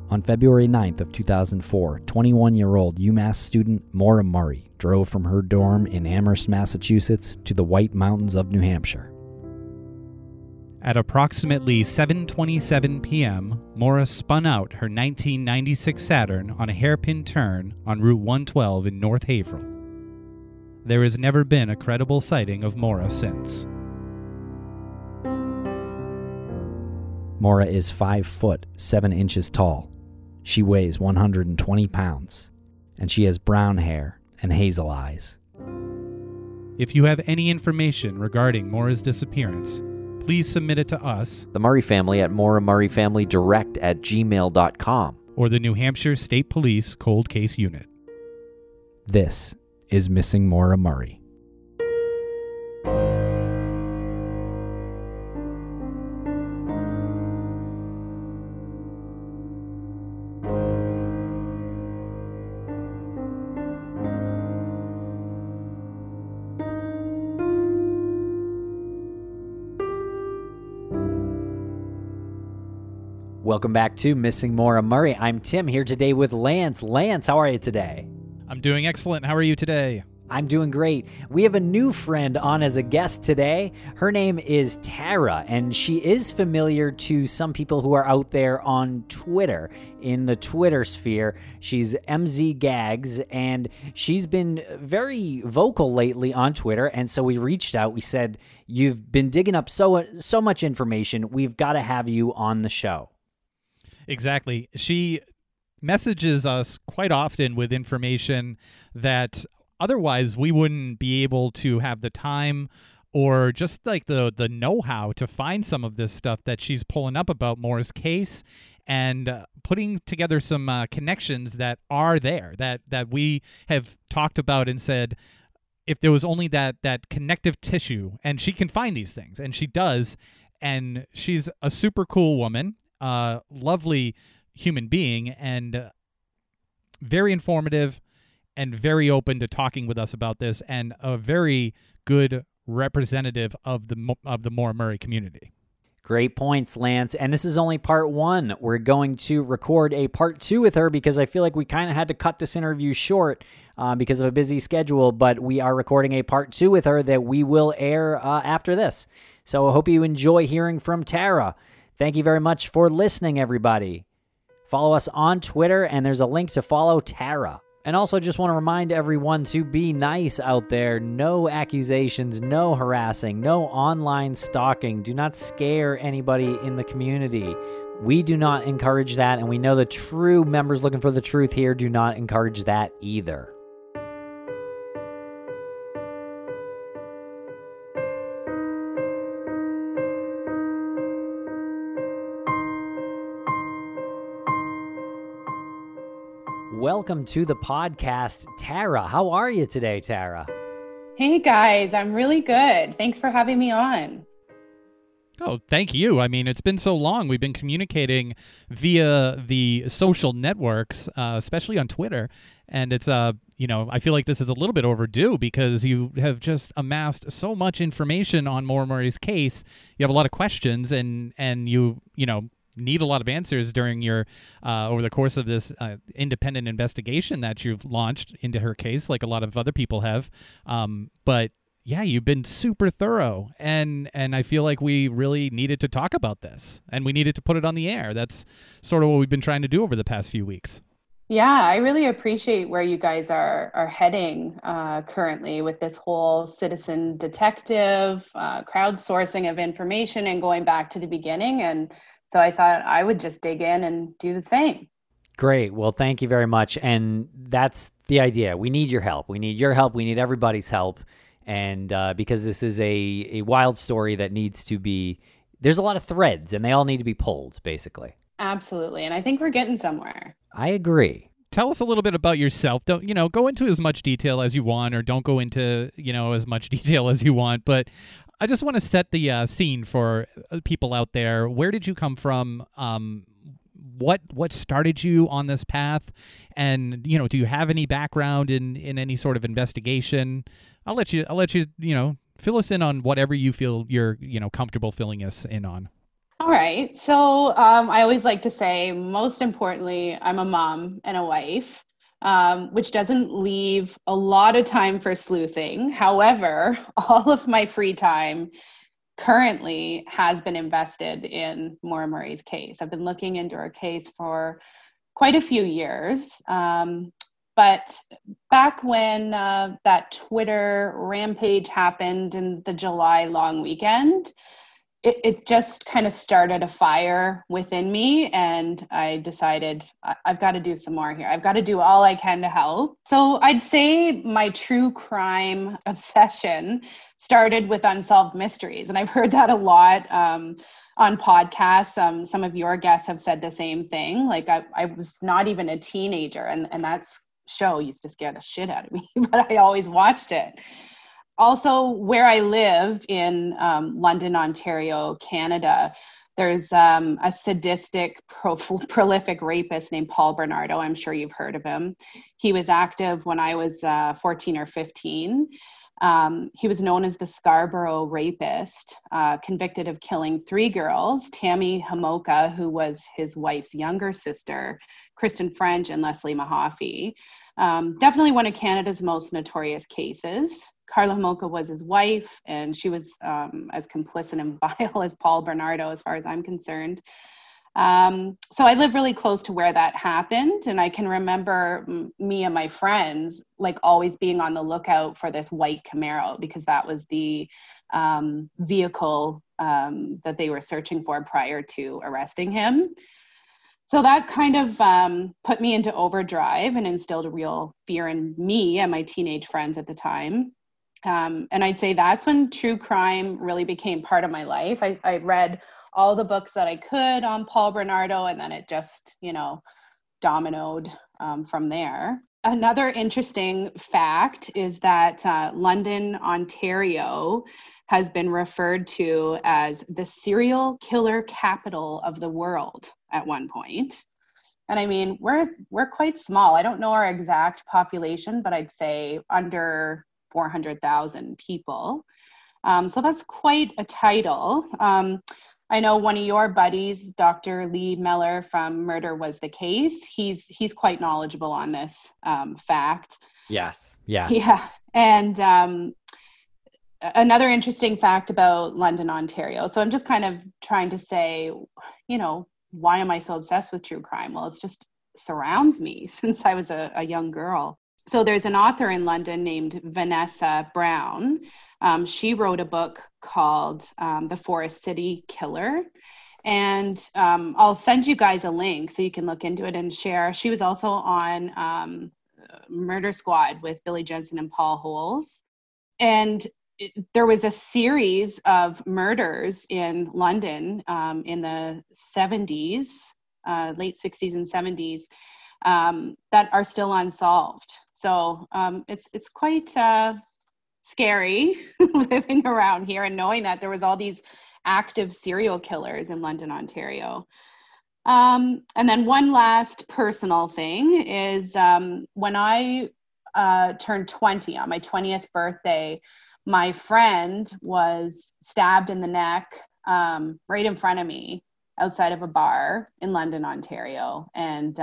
On February 9th of 2004, 21-year-old UMass student Maura Murray drove from her dorm in Amherst, Massachusetts to the White Mountains of New Hampshire. At approximately 7:27 p.m., Maura spun out her 1996 Saturn on a hairpin turn on Route 112 in North Haverhill. There has never been a credible sighting of Maura since. Maura is 5 foot 7 inches tall. She weighs 120 pounds, and she has brown hair and hazel eyes. If you have any information regarding Maura's disappearance, please submit it to us, the Murray family, at MauraMurrayFamilyDirect@gmail.com, or the New Hampshire State Police Cold Case Unit. This is Missing Maura Murray. Welcome back to Missing Maura Murray. I'm Tim, here today with Lance. Lance, how are you today? I'm doing excellent. How are you today? I'm doing great. We have a new friend on as a guest today. Her name is Tara, and she is familiar to some people who are out there on Twitter, in the Twitter sphere. She's MZ Gags, and she's been very vocal lately on Twitter, and so we reached out. We said, you've been digging up so much information. We've got to have you on the show. Exactly. She messages us quite often with information that otherwise we wouldn't be able to have the time or just like the know-how to find some of this stuff that she's pulling up about Maura's case and putting together some connections that are there, that we have talked about and said, if there was only that connective tissue, and she can find these things, and she does, and she's a super cool woman. Lovely human being, and very informative and very open to talking with us about this, and a very good representative of the Maura Murray community. Great points, Lance. And this is only part one. We're going to record a part two with her because I feel like we kind of had to cut this interview short because of a busy schedule, but we are recording a part two with her that we will air after this. So I hope you enjoy hearing from Tara. Thank you very much for listening, everybody. Follow us on Twitter, and there's a link to follow Tara. And also just want to remind everyone to be nice out there. No accusations, no harassing, no online stalking. Do not scare anybody in the community. We do not encourage that, and we know the true members looking for the truth here do not encourage that either. Welcome to the podcast, Tara. How are you today, Tara? Hey, guys. I'm really good. Thanks for having me on. Oh, thank you. I mean, it's been so long. We've been communicating via the social networks, especially on Twitter. And it's, I feel like this is a little bit overdue because you have just amassed so much information on Maura Murray's case. You have a lot of questions and you need a lot of answers during your over the course of this independent investigation that you've launched into her case, like a lot of other people have. But yeah, you've been super thorough, and I feel like we really needed to talk about this, and we needed to put it on the air. That's sort of what we've been trying to do over the past few weeks. Yeah, I really appreciate where you guys are heading currently with this whole citizen detective, crowdsourcing of information, and going back to the beginning. And so I thought I would just dig in and do the same. Great. Well, thank you very much. And that's the idea. We need your help. We need your help. We need everybody's help. And because this is a wild story that needs to be, there's a lot of threads and they all need to be pulled, basically. Absolutely. And I think we're getting somewhere. I agree. Tell us a little bit about yourself. Don't, go into as much detail as you want, or don't go into, as much detail as you want. But I just want to set the scene for people out there. Where did you come from? What started you on this path? And, do you have any background in any sort of investigation? I'll let you, fill us in on whatever you feel you're, comfortable filling us in on. All right. So I always like to say, most importantly, I'm a mom and a wife, which doesn't leave a lot of time for sleuthing. However, all of my free time currently has been invested in Maura Murray's case. I've been looking into her case for quite a few years. But back when that Twitter rampage happened in the July long weekend, it just kind of started a fire within me, and I decided I've got to do some more here. I've got to do all I can to help. So I'd say my true crime obsession started with unsolved mysteries, and I've heard that a lot on podcasts. Some of your guests have said the same thing. Like I was not even a teenager, and that show used to scare the shit out of me, but I always watched it. Also, where I live in London, Ontario, Canada, there's a sadistic, prolific rapist named Paul Bernardo. I'm sure you've heard of him. He was active when I was 14 or 15. He was known as the Scarborough Rapist, convicted of killing 3 girls, Tammy Homoka, who was his wife's younger sister, Kristen French, and Leslie Mahaffey. Definitely one of Canada's most notorious cases. Karla Homolka was his wife, and she was as complicit and vile as Paul Bernardo, as far as I'm concerned. So I live really close to where that happened, and I can remember me and my friends like always being on the lookout for this white Camaro, because that was the vehicle that they were searching for prior to arresting him. So that kind of put me into overdrive and instilled a real fear in me and my teenage friends at the time. And I'd say that's when true crime really became part of my life. I read all the books that I could on Paul Bernardo, and then it just, dominoed from there. Another interesting fact is that London, Ontario has been referred to as the serial killer capital of the world at one point. And I mean, we're quite small. I don't know our exact population, but I'd say under 400,000 people. So that's quite a title. I know one of your buddies, Dr. Lee Meller from Murder Was the Case. He's quite knowledgeable on this fact. Yes. Yeah. And another interesting fact about London, Ontario. So I'm just kind of trying to say, why am I so obsessed with true crime? Well, it's just surrounds me since I was a young girl. So there's an author in London named Vanessa Brown. She wrote a book called The Forest City Killer. And I'll send you guys a link so you can look into it and share. She was also on Murder Squad with Billy Jensen and Paul Holes. And there was a series of murders in London in the 70s, late 60s and 70s, that are still unsolved. So it's quite scary living around here and knowing that there was all these active serial killers in London, Ontario. And then one last personal thing is when I turned 20 on my 20th birthday, my friend was stabbed in the neck right in front of me outside of a bar in London, Ontario. And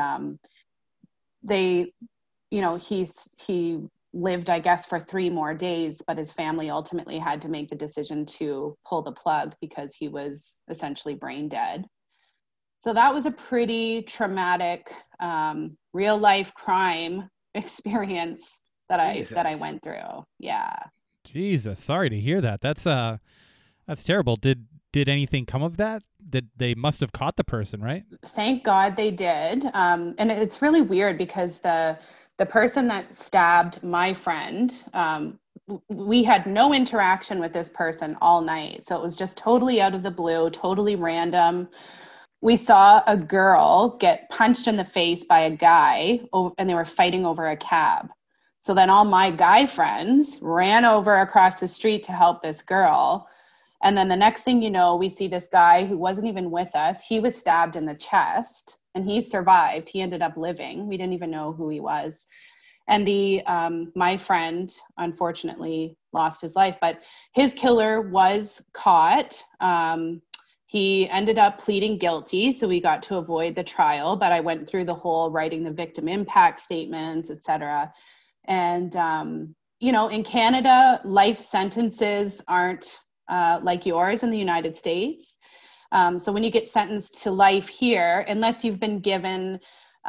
he lived, I guess, for 3 more days, but his family ultimately had to make the decision to pull the plug because he was essentially brain dead. So that was a pretty traumatic real life crime experience that I went through. Yeah. Jesus, sorry to hear that. That's terrible. Did anything come of that? That they must have caught the person, right? Thank God they did. And it's really weird because the person that stabbed my friend, we had no interaction with this person all night. So it was just totally out of the blue, totally random. We saw a girl get punched in the face by a guy, and they were fighting over a cab. So then all my guy friends ran over across the street to help this girl. And then the next thing you know, we see this guy who wasn't even with us. He was stabbed in the chest and he survived. He ended up living. We didn't even know who he was. And my friend, unfortunately, lost his life, but his killer was caught. He ended up pleading guilty, so we got to avoid the trial, but I went through the whole writing the victim impact statements, et cetera. And, in Canada, life sentences aren't like yours in the United States. So when you get sentenced to life here, unless you've been given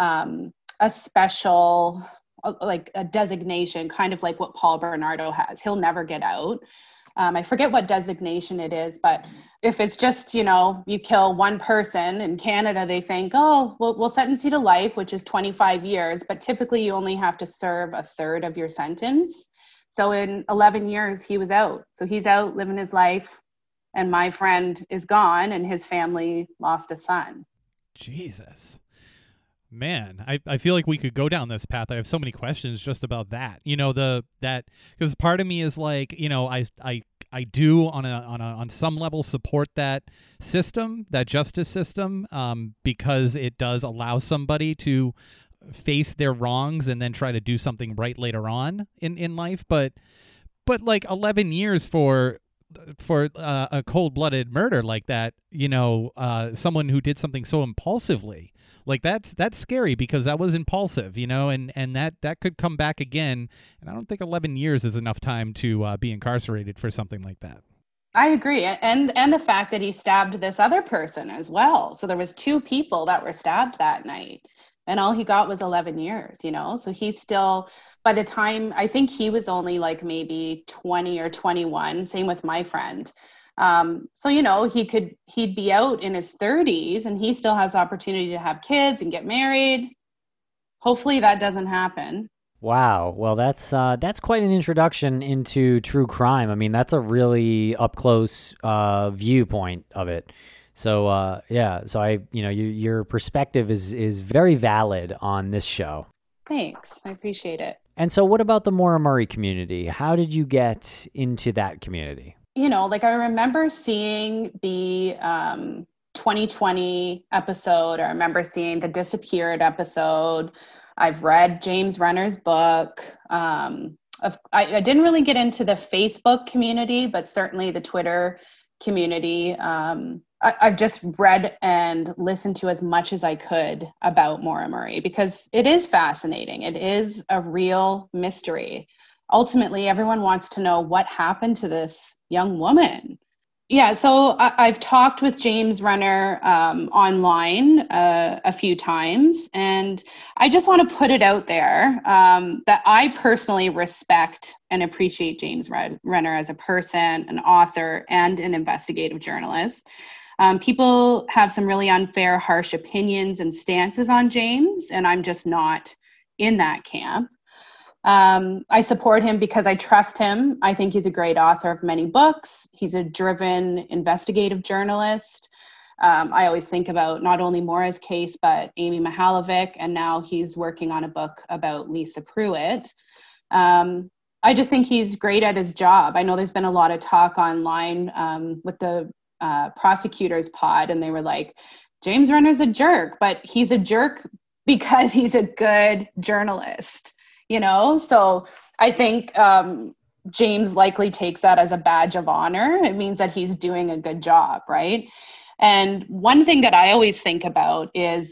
a special, like a designation, kind of like what Paul Bernardo has, he'll never get out. I forget what designation it is, but if it's just, you kill one person in Canada, they think, oh, we'll sentence you to life, which is 25 years, but typically you only have to serve a third of your sentence. So in 11 years, he was out. So he's out living his life, and my friend is gone, and his family lost a son. Jesus. Man, I feel like we could go down this path. I have so many questions just about that. Because part of me is like, I do on some level support that system, that justice system, because it does allow somebody to face their wrongs and then try to do something right later on in life. But like 11 years for a cold-blooded murder like that, someone who did something so impulsively. Like that's scary because that was impulsive, and that could come back again. And I don't think 11 years is enough time to be incarcerated for something like that. I agree. And the fact that he stabbed this other person as well. So there was 2 people that were stabbed that night, and all he got was 11 years, So he's still, by the time, I think he was only like maybe 20 or 21, same with my friend. So, he'd be out in his 30s and he still has the opportunity to have kids and get married. Hopefully that doesn't happen. Wow. Well, that's quite an introduction into true crime. I mean, that's a really up close viewpoint of it. So, so your perspective is very valid on this show. Thanks. I appreciate it. And so what about the Maura Murray community? How did you get into that community? I remember seeing the 2020 episode. I remember seeing the Disappeared episode. I've read James Renner's book. I didn't really get into the Facebook community, but certainly the Twitter community. I've just read and listened to as much as I could about Maura Murray because it is fascinating. It is a real mystery. Ultimately, everyone wants to know what happened to this young woman. Yeah, so I've talked with James Renner online a few times, and I just want to put it out there that I personally respect and appreciate James Renner as a person, an author, and an investigative journalist. People have some really unfair, harsh opinions and stances on James, and I'm just not in that camp. I support him because I trust him. I think he's a great author of many books. He's a driven investigative journalist. I always think about not only Maura's case, but Amy Mihalovic, and now he's working on a book about Lisa Pruitt. I just think he's great at his job. I know there's been a lot of talk online with the prosecutors pod, and they were like, James Renner's a jerk, but he's a jerk because he's a good journalist. So I think James likely takes that as a badge of honor. It means that he's doing a good job, right? And one thing that I always think about is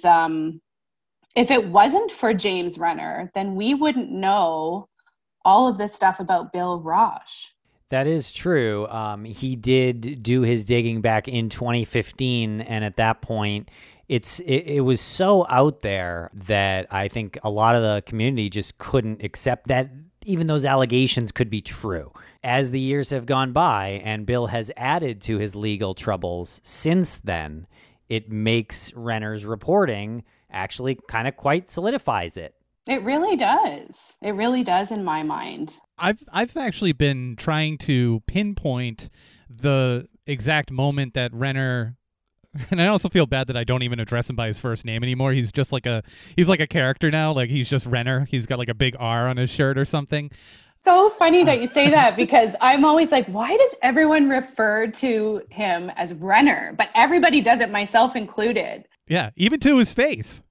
if it wasn't for James Renner, then we wouldn't know all of this stuff about Bill Rauch. That is true. He did do his digging back in 2015, and at that point, it was so out there that I think a lot of the community just couldn't accept that even those allegations could be true. As the years have gone by and Bill has added to his legal troubles since then, it makes Renner's reporting actually kind of quite solidifies it. It really does. It really does in my mind. I've actually been trying to pinpoint the exact moment that Renner, and I also feel bad that I don't even address him by his first name anymore. He's just like he's like a character now. Like he's just Renner. He's got like a big R on his shirt or something. So funny that you say that because I'm always like, why does everyone refer to him as Renner? But everybody does it, myself included. Yeah, even to his face.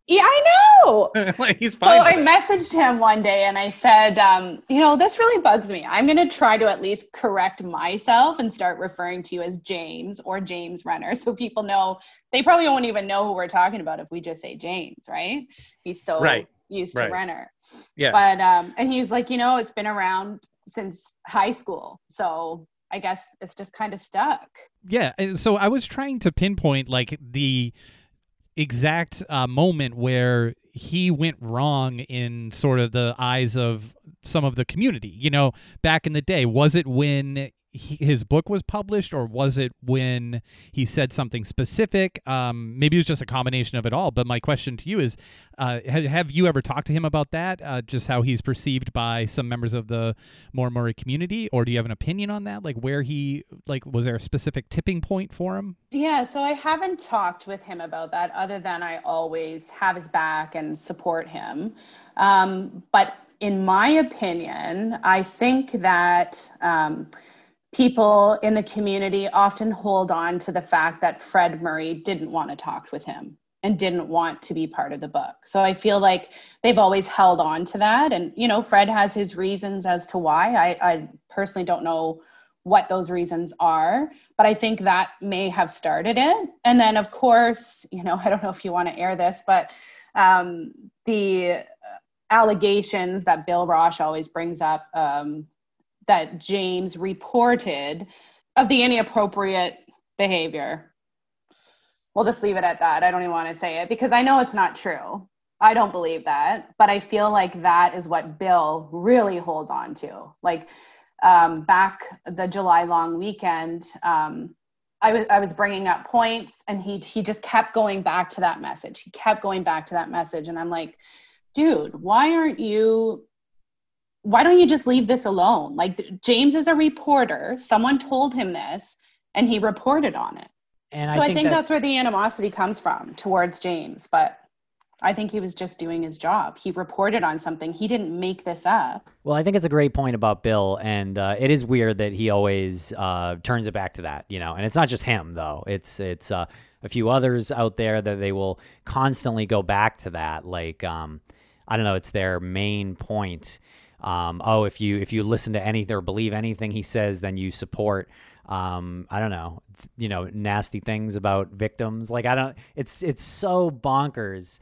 Yeah, I know. Like, he's So fine I with it. messaged him one day and I said, this really bugs me. I'm going to try to at least correct myself and start referring to you as James or James Renner. So people know, they probably won't even know who we're talking about if we just say James, right? He's so Right. used to Right. Renner. Yeah. But, and he was like, it's been around since high school. So I guess it's just kind of stuck. Yeah. And so I was trying to pinpoint like the exact moment where he went wrong in sort of the eyes of some of the community. Back in the day, was it when his book was published, or was it when he said something specific? Maybe it was just a combination of it all. But my question to you is, have you ever talked to him about that? Just how he's perceived by some members of the More Murray community, or do you have an opinion on that? Like where was there a specific tipping point for him? Yeah, so I haven't talked with him about that other than I always have his back and support him. But in my opinion, I think that people in the community often hold on to the fact that Fred Murray didn't want to talk with him and didn't want to be part of the book. So I feel like they've always held on to that. And, Fred has his reasons as to why. I personally don't know what those reasons are, but I think that may have started it. And then, of course, I don't know if you want to air this, but the allegations that Bill Rosh always brings up, that James reported of the inappropriate behavior. We'll just leave it at that. I don't even want to say it because I know it's not true. I don't believe that, but I feel like that is what Bill really holds on to. Like back the July long weekend, I was bringing up points and he just kept going back to that message. He kept going back to that message. And I'm like, dude, why don't you just leave this alone? Like, James is a reporter. Someone told him this and he reported on it. And so I think that's where the animosity comes from towards James. But I think he was just doing his job. He reported on something. He didn't make this up. Well, I think it's a great point about Bill, and it is weird that he always turns it back to that, and it's not just him, though. It's a few others out there that they will constantly go back to that. Like, I don't know, it's their main point. If you listen to anything or believe anything he says, then you support, I don't know, nasty things about victims. Like, it's so bonkers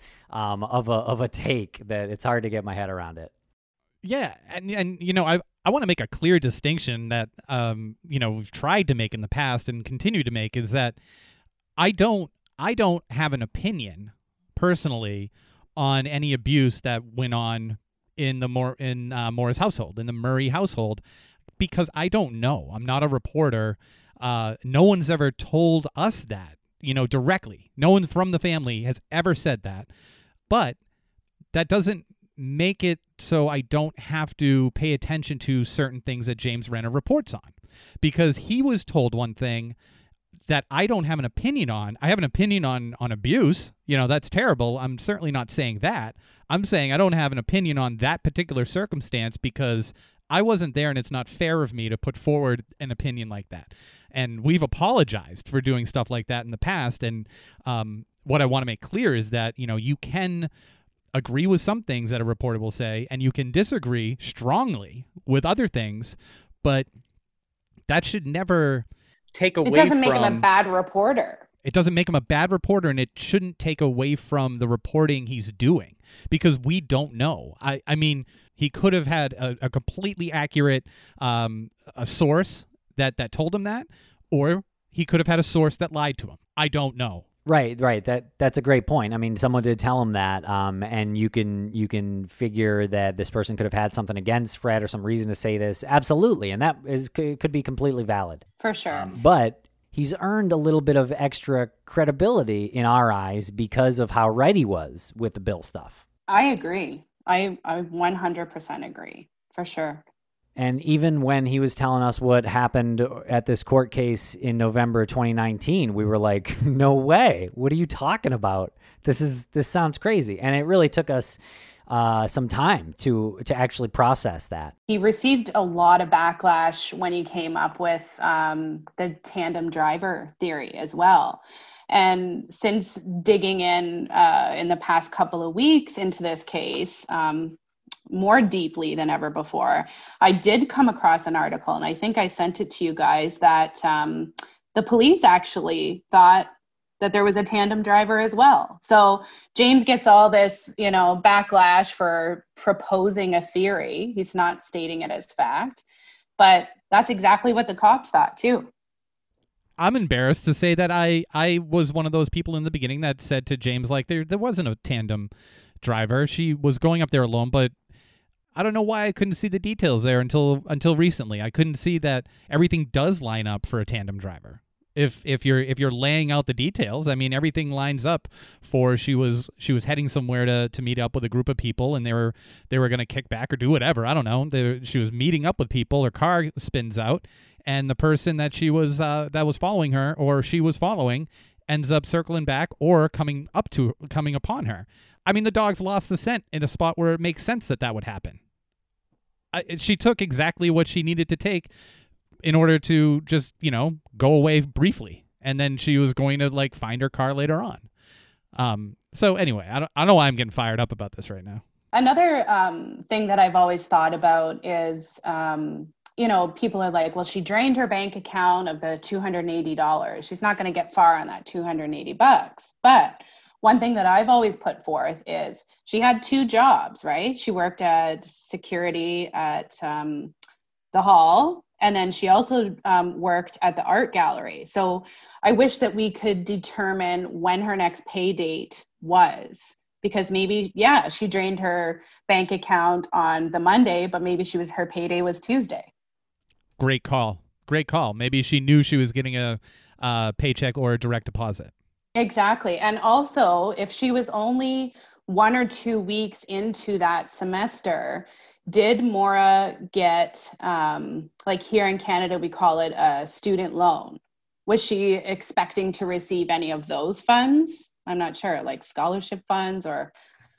of a take that it's hard to get my head around it. Yeah, and I want to make a clear distinction that we've tried to make in the past and continue to make, is that I don't have an opinion personally on any abuse that went on in the Morris household, in the Murray household, because I don't know. I'm not a reporter. No one's ever told us that, directly. No one from the family has ever said that. But that doesn't make it so I don't have to pay attention to certain things that James Renner reports on, because he was told one thing that I don't have an opinion on. I have an opinion on abuse. That's terrible. I'm certainly not saying that. I'm saying I don't have an opinion on that particular circumstance because I wasn't there, and it's not fair of me to put forward an opinion like that. And we've apologized for doing stuff like that in the past. And what I want to make clear is that, you can agree with some things that a reporter will say, and you can disagree strongly with other things, but that should never take away from... It doesn't make him a bad reporter. It doesn't make him a bad reporter, and it shouldn't take away from the reporting he's doing, because we don't know. I mean, he could have had a completely accurate a source that told him that, or he could have had a source that lied to him. I don't know. Right. That's a great point. I mean, someone did tell him that, and you can figure that this person could have had something against Fred or some reason to say this. Absolutely, and that could be completely valid. For sure. But he's earned a little bit of extra credibility in our eyes because of how right he was with the Bill stuff. I agree. I 100% agree, for sure. And even when he was telling us what happened at this court case in November 2019, we were like, no way. What are you talking about? This sounds crazy. And it really took us some time to actually process that. He received a lot of backlash when he came up with the tandem driver theory as well. And since digging in the past couple of weeks into this case, more deeply than ever before, I did come across an article, and I think I sent it to you guys, that the police actually thought that there was a tandem driver as well. So James gets all this, backlash for proposing a theory. He's not stating it as fact, but that's exactly what the cops thought too. I'm embarrassed to say that I was one of those people in the beginning that said to James, like, there wasn't a tandem driver. She was going up there alone, but I don't know why I couldn't see the details there until recently. I couldn't see that everything does line up for a tandem driver. If you're laying out the details, I mean, everything lines up for she was heading somewhere to meet up with a group of people, and they were going to kick back or do whatever. I don't know. She was meeting up with people. Her car spins out, and the person that she was that was following her, or she was following, ends up circling back or coming upon her. I mean, the dog's lost the scent in a spot where it makes sense that would happen. She took exactly what she needed to take in order to just, go away briefly. And then she was going to, like, find her car later on. So anyway, I don't know why I'm getting fired up about this right now. Another thing that I've always thought about is, people are like, well, she drained her bank account of the $280. She's not going to get far on that $280. But one thing that I've always put forth is she had 2 jobs, right? She worked at security at the hall, and then she also worked at the art gallery. So I wish that we could determine when her next pay date was, because maybe, she drained her bank account on the Monday, but maybe her payday was Tuesday. Great call. Maybe she knew she was getting a paycheck or a direct deposit. Exactly. And also, if she was only 1 or 2 weeks into that semester, did Maura get, like here in Canada, we call it a student loan? Was she expecting to receive any of those funds? I'm not sure, like scholarship funds or.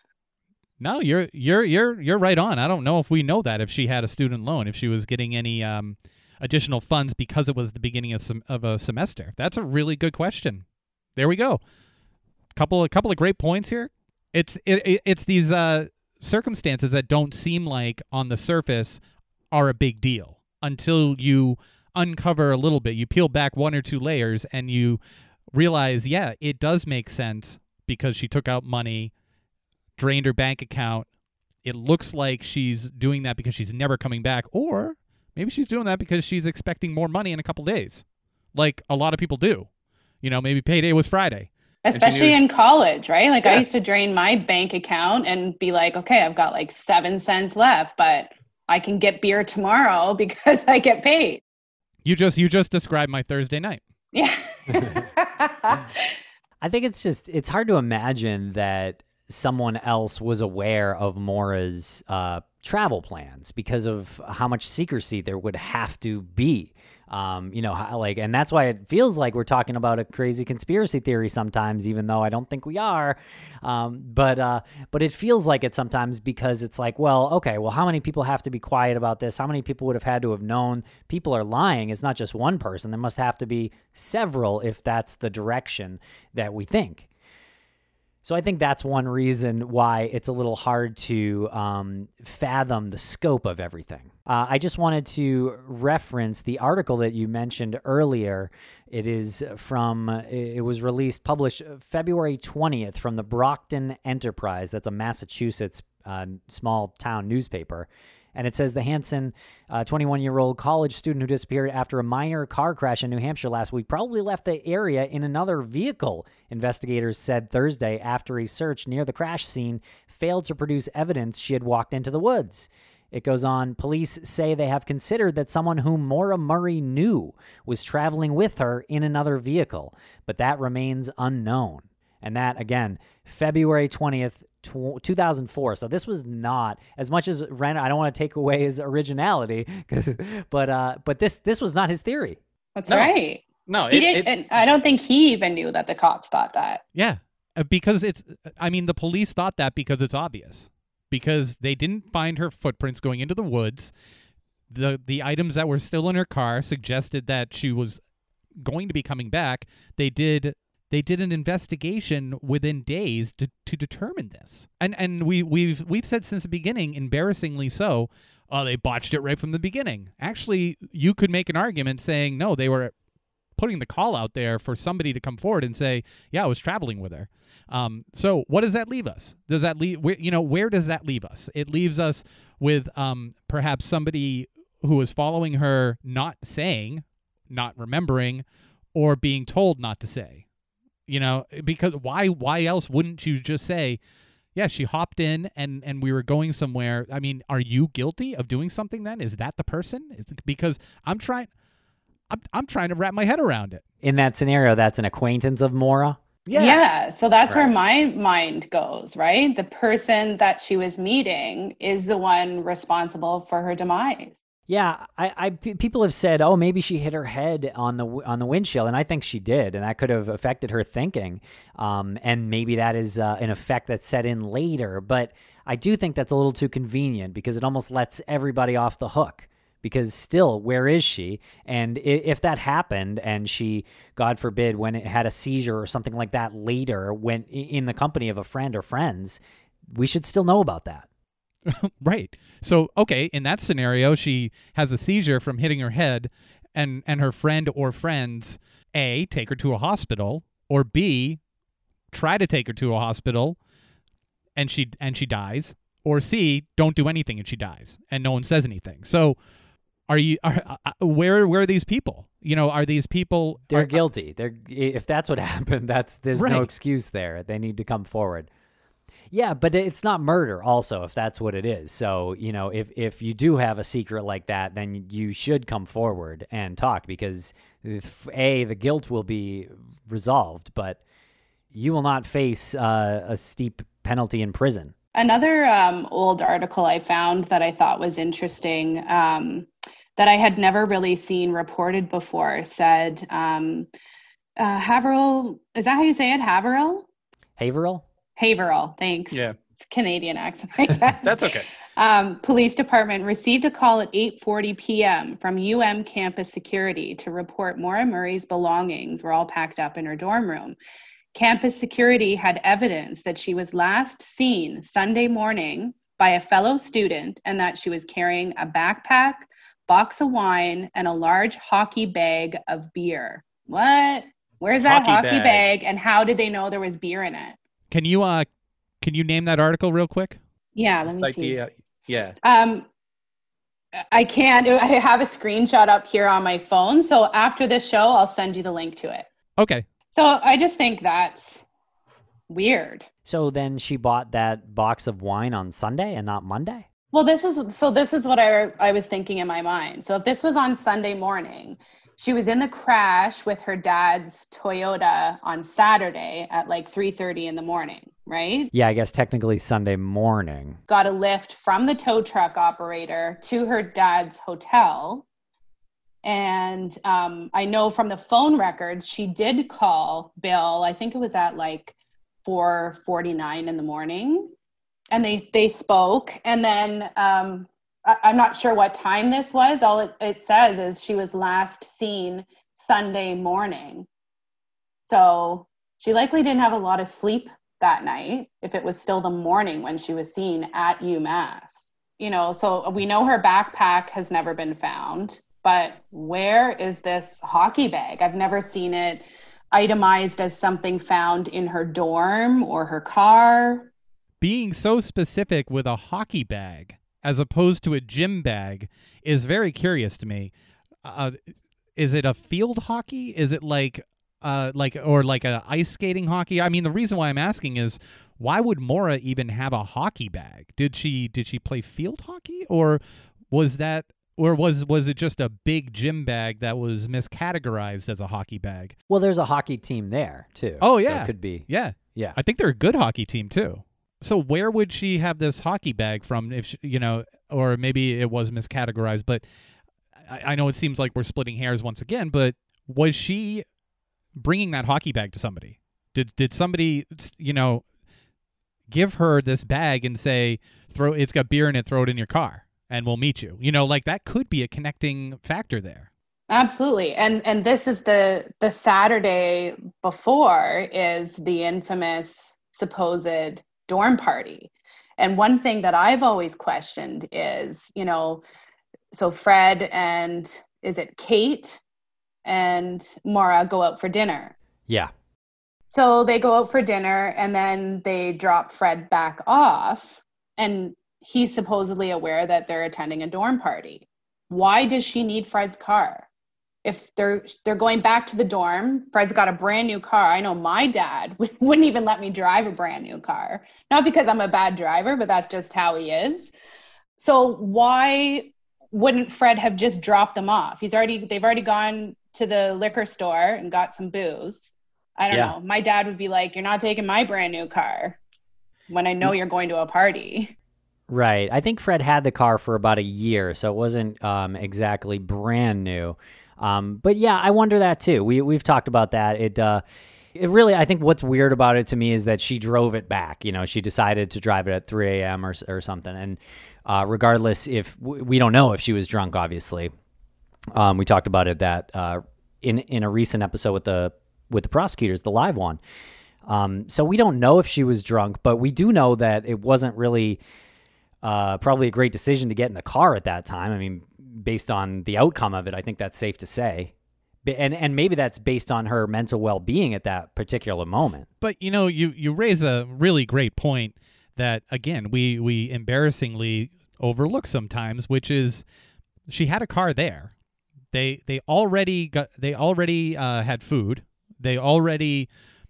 No, you're right on. I don't know if we know that, if she had a student loan, if she was getting any additional funds because it was the beginning of a semester. That's a really good question. There we go. Couple of great points here. It's these circumstances that don't seem like on the surface are a big deal until you uncover a little bit. You peel back 1 or 2 layers and you realize, it does make sense because she took out money, drained her bank account. It looks like she's doing that because she's never coming back, or maybe she's doing that because she's expecting more money in a couple days, like a lot of people do. Maybe payday was Friday. Especially in college, right? Like I used to drain my bank account and be like, okay, I've got like 7 cents left, but I can get beer tomorrow because I get paid. You just described my Thursday night. Yeah. I think it's hard to imagine that someone else was aware of Maura's travel plans because of how much secrecy there would have to be. And that's why it feels like we're talking about a crazy conspiracy theory sometimes, even though I don't think we are. But it feels like it sometimes because it's like, well, okay, well, how many people have to be quiet about this? How many people would have had to have known? People are lying. It's not just one person. There must have to be several if that's the direction that we think. So I think that's one reason why it's a little hard to fathom the scope of everything. I just wanted to reference the article that you mentioned earlier. It was published February 20th from the Brockton Enterprise. That's a Massachusetts small town newspaper. And it says the Hanson, 21-year-old college student who disappeared after a minor car crash in New Hampshire last week, probably left the area in another vehicle, investigators said Thursday after a search near the crash scene failed to produce evidence she had walked into the woods. It goes on, police say they have considered that someone whom Maura Murray knew was traveling with her in another vehicle, but that remains unknown. And that, again, February 20th, 2004. So this was not, as much as Ren, I don't want to take away his originality, but this was not his theory. That's right. No, and I don't think he even knew that the cops thought that. Yeah, because the police thought that because it's obvious. Because they didn't find her footprints going into the woods. The items that were still in her car suggested that she was going to be coming back. They did they did an investigation within days to determine this. And we've said since the beginning, embarrassingly so, they botched it right from the beginning. Actually, you could make an argument saying, no, they were putting the call out there for somebody to come forward and say, yeah, I was traveling with her. So what does that leave us? Does that leave, where does that leave us? It leaves us with perhaps somebody who is following her not saying, not remembering, or being told not to say. Because why else wouldn't you just say, yeah, she hopped in and we were going somewhere. I mean, are you guilty of doing something then? Is that the person? Because I'm trying to wrap my head around it. In that scenario, that's an acquaintance of Maura. Yeah. So that's where my mind goes, right? The person that she was meeting is the one responsible for her demise. Yeah, people have said, oh, maybe she hit her head on the windshield, and I think she did, and that could have affected her thinking, and maybe that is an effect that set in later. But I do think that's a little too convenient because it almost lets everybody off the hook. Because still, where is she? And if that happened and she, God forbid, when it had a seizure or something like that later, when in the company of a friend or friends, we should still know about that. Right. So, okay, in that scenario, she has a seizure from hitting her head, and her friend or friends, A, take her to a hospital, or B, try to take her to a hospital, and she dies, or C, don't do anything and she dies, and no one says anything. So, where are these people? Are these people? They're guilty. If that's what happened, there's right. No excuse there. They need to come forward. Yeah, but it's not murder also, if that's what it is. So, if you do have a secret like that, then you should come forward and talk because, A, the guilt will be resolved, but you will not face a steep penalty in prison. Another old article I found that I thought was interesting that I had never really seen reported before said, Haverhill, is that how you say it? Haverhill? Haverhill, thanks. Yeah. It's a Canadian accent, I guess. That's okay. Police department received a call at 8:40 p.m. from UM campus security to report Maura Murray's belongings were all packed up in her dorm room. Campus security had evidence that she was last seen Sunday morning by a fellow student and that she was carrying a backpack, box of wine, and a large hockey bag of beer. What? Where's that hockey bag? And how did they know there was beer in it? Can you name that article real quick? Yeah, let me see. Yeah. I can't. I have a screenshot up here on my phone. So after this show, I'll send you the link to it. Okay. So I just think that's weird. So then she bought that box of wine on Sunday and not Monday? Well, this is what I was thinking in my mind. So if this was on Sunday morning, she was in the crash with her dad's Toyota on Saturday at like 3:30 in the morning, right? Yeah, I guess technically Sunday morning. Got a lift from the tow truck operator to her dad's hotel. And I know from the phone records, she did call Bill. I think it was at like 4:49 in the morning. And they spoke. And then I'm not sure what time this was. All it says is she was last seen Sunday morning. So she likely didn't have a lot of sleep that night if it was still the morning when she was seen at UMass. So we know her backpack has never been found, but where is this hockey bag? I've never seen it itemized as something found in her dorm or her car. Being so specific with a hockey bag as opposed to a gym bag is very curious to me. Is it a field hockey? Is it like a ice skating hockey? I mean, the reason why I'm asking is why would Maura even have a hockey bag? Did she play field hockey, or was it just a big gym bag that was miscategorized as a hockey bag? Well, there's a hockey team there too. Oh yeah, so it could be. Yeah. Yeah. I think they're a good hockey team too. So where would she have this hockey bag from? If she, or maybe it was miscategorized. But I know it seems like we're splitting hairs once again. But was she bringing that hockey bag to somebody? Did somebody give her this bag and say, it's got beer in it, throw it in your car, and we'll meet you? Like that could be a connecting factor there. Absolutely. And this is the Saturday before is the infamous supposed dorm party. And one thing that I've always questioned is, so Fred and is it Kate and Maura go out for dinner. Yeah. So they go out for dinner and then they drop Fred back off, and he's supposedly aware that they're attending a dorm party. Why does she need Fred's car? If they're going back to the dorm, Fred's got a brand new car. I know my dad wouldn't even let me drive a brand new car. Not because I'm a bad driver, but that's just how he is. So why wouldn't Fred have just dropped them off? They've already gone to the liquor store and got some booze. I don't know. My dad would be like, you're not taking my brand new car when I know you're going to a party. Right. I think Fred had the car for about a year, so it wasn't exactly brand new. But yeah, I wonder that too. We've talked about that. It really, I think what's weird about it to me is that she drove it back. She decided to drive it at 3 a.m. or something. And regardless, if we don't know if she was drunk, obviously, we talked about it that in a recent episode with the prosecutors, the live one. So we don't know if she was drunk, but we do know that it wasn't really probably a great decision to get in the car at that time. I mean, based on the outcome of it, I think that's safe to say. And maybe that's based on her mental well-being at that particular moment. But, you raise a really great point that, again, we embarrassingly overlook sometimes, which is she had a car there. They already had food. They already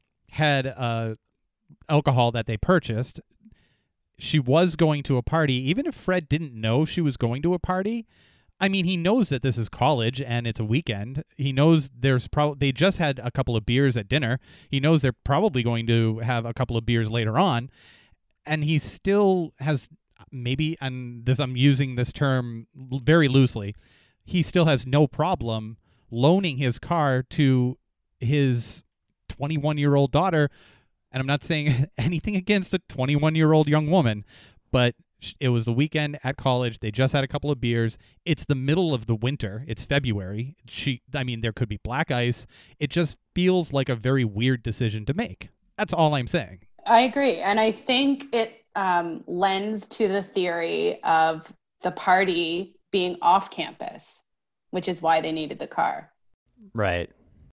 had alcohol that they purchased. She was going to a party. Even if Fred didn't know she was going to a party, I mean, he knows that this is college and it's a weekend. He knows they just had a couple of beers at dinner. He knows they're probably going to have a couple of beers later on. And he still has maybe, and I'm using this term very loosely, he still has no problem loaning his car to his 21-year-old daughter. And I'm not saying anything against a 21-year-old young woman, but it was the weekend at college. They just had a couple of beers. It's the middle of the winter. It's February. There could be black ice. It just feels like a very weird decision to make. That's all I'm saying. I agree. And I think it lends to the theory of the party being off campus, which is why they needed the car. Right.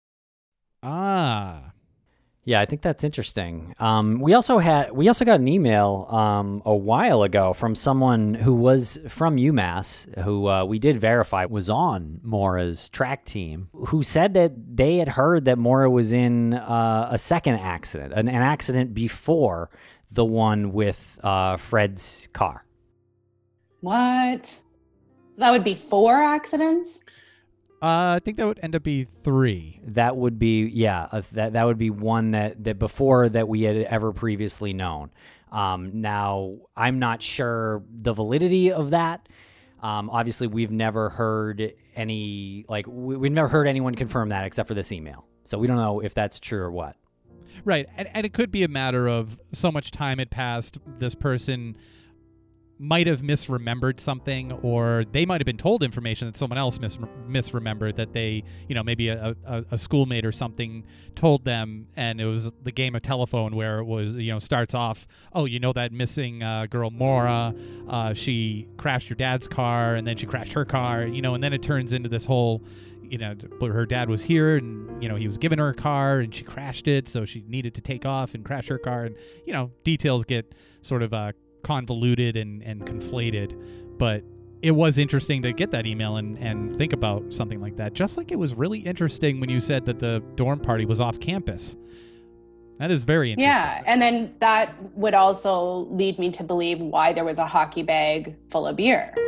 Ah. Yeah, I think that's interesting. We also got an email a while ago from someone who was from UMass, who we did verify was on Maura's track team, who said that they had heard that Maura was in a second accident, an accident before the one with Fred's car. What? That would be 4 accidents? I think that would end up being 3. That would be, that would be one that before that we had ever previously known. Now, I'm not sure the validity of that. Obviously, we've never heard we've never heard anyone confirm that except for this email. So we don't know if that's true or what. Right. And it could be a matter of so much time had passed, this person might have misremembered something, or they might have been told information that someone else misremembered, that they, maybe a schoolmate or something told them, and it was the game of telephone where it was, starts off, that missing girl Maura, she crashed your dad's car, and then she crashed her car, and then it turns into this whole, her dad was here, and, he was giving her a car, and she crashed it, so she needed to take off and crash her car, and, details get sort of convoluted and conflated. But it was interesting to get that email and think about something like that, just like it was really interesting when you said that the dorm party was off campus. That is very interesting. Yeah, and then that would also lead me to believe why there was a hockey bag full of beer.